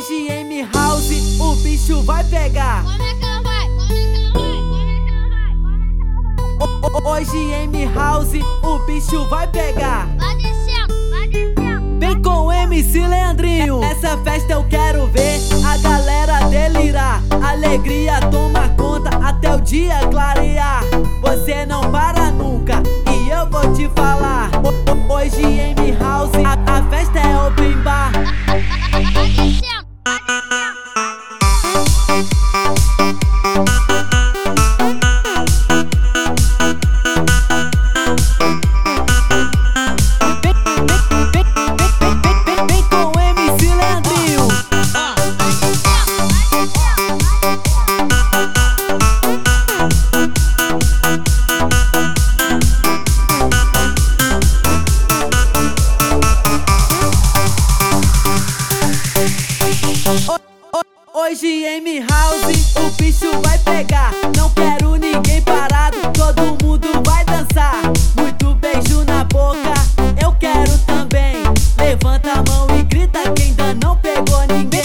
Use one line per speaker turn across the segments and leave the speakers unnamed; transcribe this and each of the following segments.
Hoje em House o bicho vai pegar.
Como é que ela vai?
Hoje em House o bicho vai pegar.
Vai descendo, vai descendo.
Vem com o MC Leandrinho. Essa festa eu quero ver a galera delirar. Alegria toma conta até o dia clarear. Você não para nunca e eu vou te falar. Hoje em House a festa é open bar.
Vai descendo.
Vem com o MC Leandrinho. Hoje em House o bicho vai pegar. Não quero ninguém parado, todo mundo vai dançar. Muito beijo na boca, eu quero também. Levanta a mão e grita quem ainda não pegou ninguém.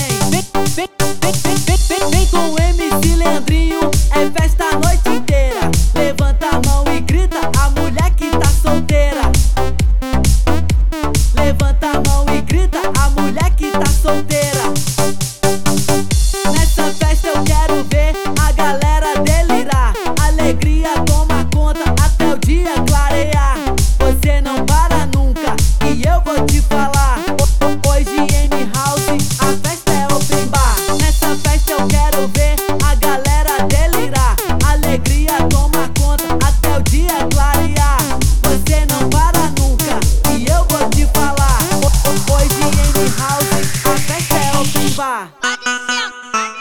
Vem com o MC Leandrinho, é festa a noite inteira. Levanta a mão e grita a mulher que tá solteira. Levanta a mão e grita a mulher que tá solteira. Nessa festa eu quero ver a galera delirar. Alegria toma conta até o dia clarear. Você não para nunca e eu vou te falar. Hoje em House a festa é open bar. Nessa festa eu quero ver a galera delirar. Alegria toma conta até o dia clarear. Você não para nunca e eu vou te falar. Hoje em House a festa é open bar.
Vai descendo.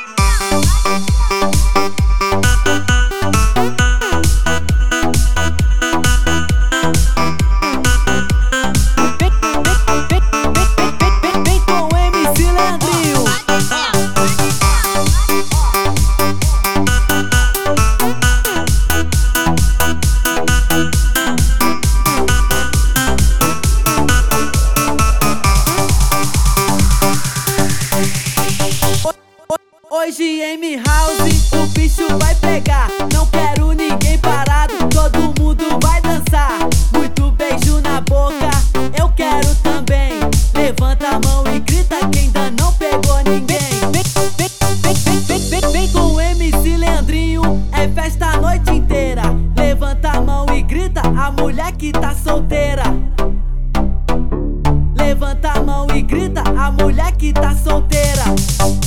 Vem com o MC Leandrinho. Hoje em House o bicho vai pegar. Não quero ninguém parado, todo mundo vai dançar. Muito beijo na boca, eu quero também. Levanta a mão e grita quem ainda não pegou ninguém. Vem com o MC Leandrinho, é festa a noite inteira. Levanta a mão e grita a mulher que tá solteira. Levanta a mão e grita a mulher que tá solteira.